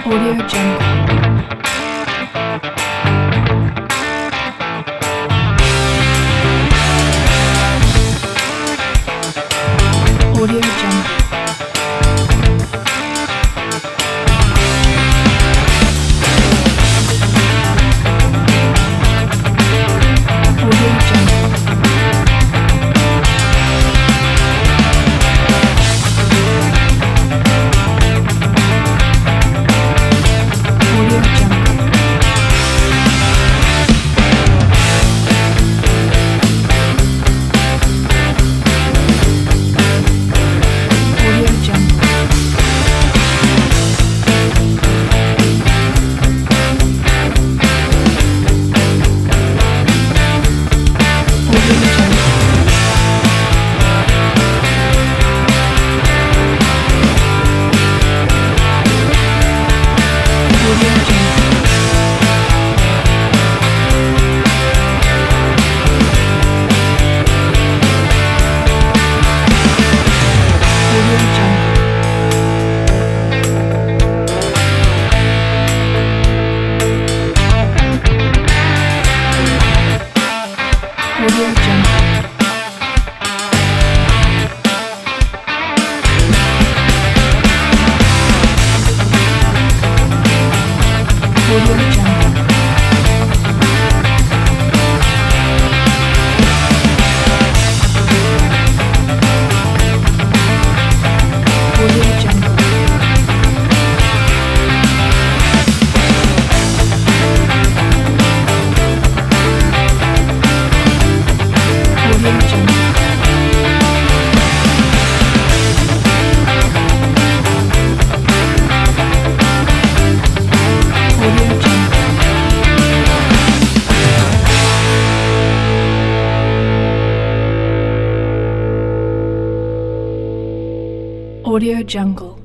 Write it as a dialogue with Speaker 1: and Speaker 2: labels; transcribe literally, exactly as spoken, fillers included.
Speaker 1: Audio Jungle. Audio Jungle. Audio Jungle. Audio Jungle. Audio Jungle. Audio Jungle. Audio Jungle. Audio Jungle. Audio Jungle. Audio Jungle. Audio Jungle. Audio Jungle. Audio Jungle. Audio Jungle.